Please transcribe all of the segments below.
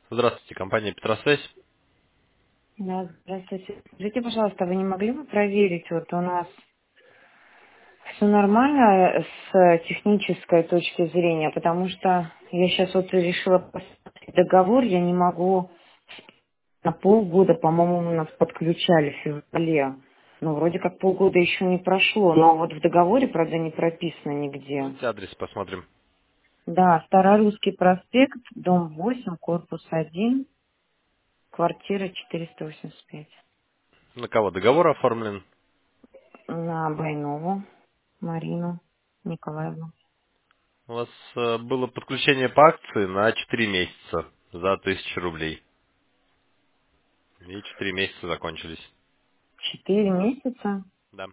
Здравствуйте, компания Петросвязь. Да, здравствуйте. Скажите, пожалуйста, вы не могли бы проверить, вот у нас все нормально с технической точки зрения, потому что я сейчас вот решила посмотреть договор, я не могу на полгода, по-моему, мы нас подключали в феврале. Ну, вроде как полгода еще не прошло, но вот в договоре, правда, не прописано нигде. Давайте адрес посмотрим. Да, Старорусский проспект, дом 8, корпус 1, квартира 485. На кого договор оформлен? На Байнову Марину Николаевну. У вас было подключение по акции на 4 месяца за 1000 рублей. И 4 месяца закончились. 4 месяца? Да.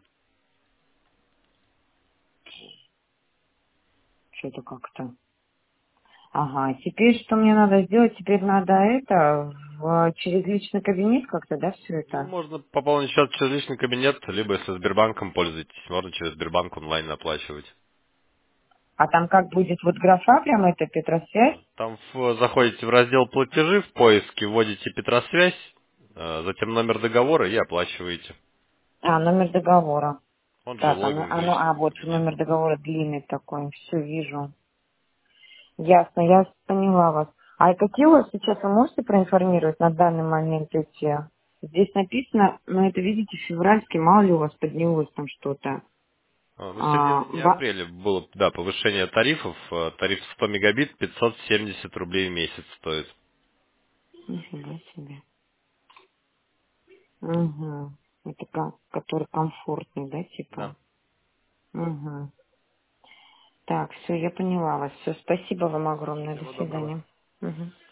Что-то как-то. Ага, теперь что мне надо сделать? Теперь надо это, через личный кабинет как-то, да, все Ну, это? можно пополнить счет через личный кабинет, либо если Сбербанком пользуетесь, можно через Сбербанк онлайн оплачивать. А там как будет вот графа прямо это Петросвязь? Там заходите в раздел платежи, в поиске вводите Петросвязь, затем номер договора и оплачиваете. А, номер договора. Он же Так, логин к а личному вот номер кабинету. договора длинный такой, все вижу. Ясно, я поняла вас. А какие у вас сейчас, вы можете проинформировать на данный момент эти? Здесь написано, ну это видите, февральский, мало ли у вас поднялось там что-то. Ну, в середине Ва- апреля было, да, повышение тарифов. Тариф 100 мегабит 570 рублей в месяц стоит. Нифига себе. Угу. Это который комфортный, да, Да. типа? Угу. Так, все, я поняла вас. Все, спасибо вам огромное. До Всего доброго. свидания. Мгм.